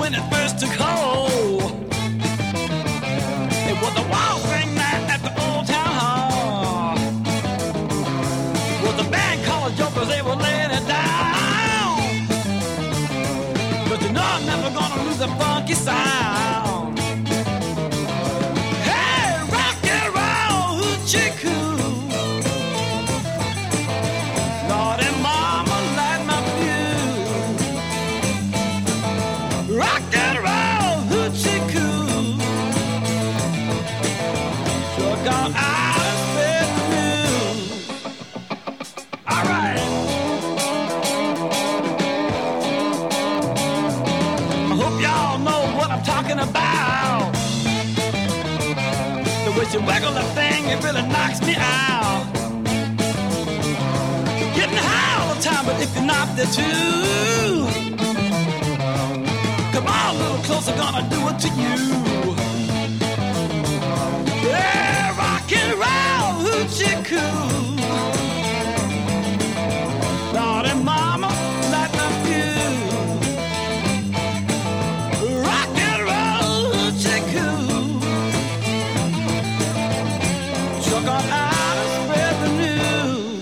when it first took hold. It was a wild thing night at the old town hall. It was a band called Jokers, they were laying it down. But you know I'm never gonna lose the funky sound. Hey, rock and roll, hoochie coo. Lord and Mama light my fuse. Rock and roll, hoochie coo. Sure gone out and spread the news. All right. I hope y'all know what I'm talking about. The way you waggle that thing, it really knocks me out. Getting high all the time, but if you're not there too, come on a little closer, gonna do it to you. Yeah, rock and roll, hoochie coo. Lord and Mama, light my fuse. Rock and roll, hoochie coo. Sure gone out and spread the news.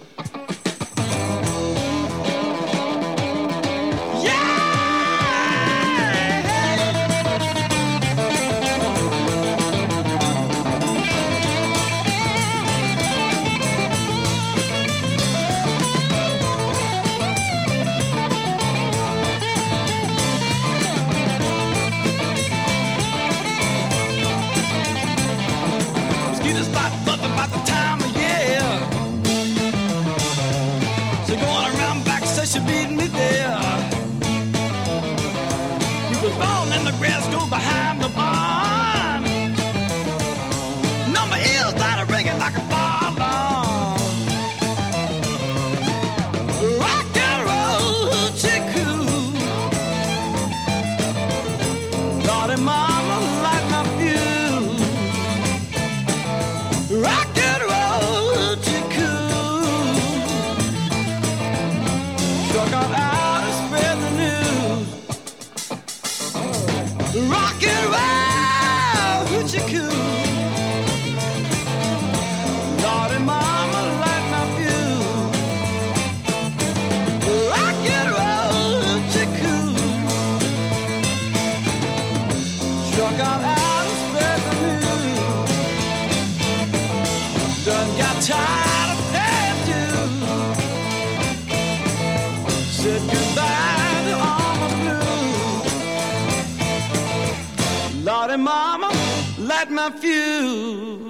Mosquitoes bite buzzing about the time of year. She going around back, says she beating me there. We was born in the grass, go behind the barn. No, my ears started ringing like a bar alarm. Rock and roll, hoochie coo. Lord and Mama, light my fuse. Rock and roll, hoochie coo. Sure got out and spread the news. Rock and roll, hoochie coo. Lord and Mama, light my fuse. Rock and roll, hoochie coo. Sure got out and spread the news. Done got tired of paying dues. Said goodbye to all my blues. Lord and Mama, light my fuse.